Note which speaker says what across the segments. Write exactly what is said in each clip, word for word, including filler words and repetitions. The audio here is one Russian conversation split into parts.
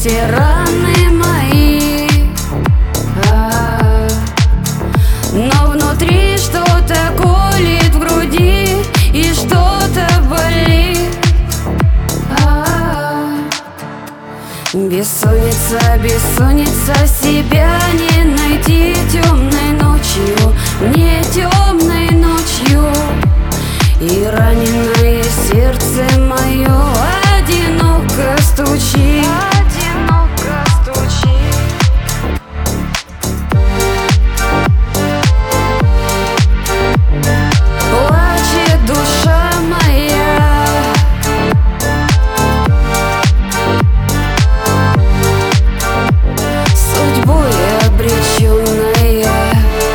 Speaker 1: все раны мои, а, но внутри что-то колет в груди и что-то болит. а, Бессонница, бессонница, себя не найти темной ночью, мне темной ночью. И раненое сердце мое одиноко стучит, одиноко стучит. Плачет душа моя, судьбой обреченная,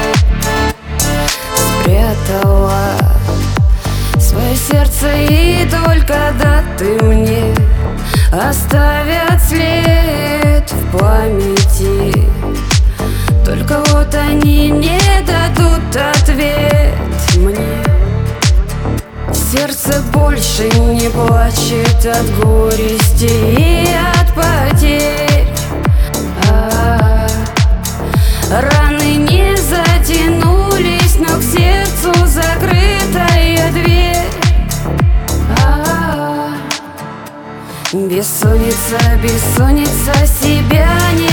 Speaker 1: спрятала свое сердце, и только да ты мне оставят след в памяти. Только вот они не дадут ответ мне. Сердце больше не плачет от горести и от потерь, а, раны не затянулись, но к сердцу закрытая дверь. а, Бессонница, бессонница, себя не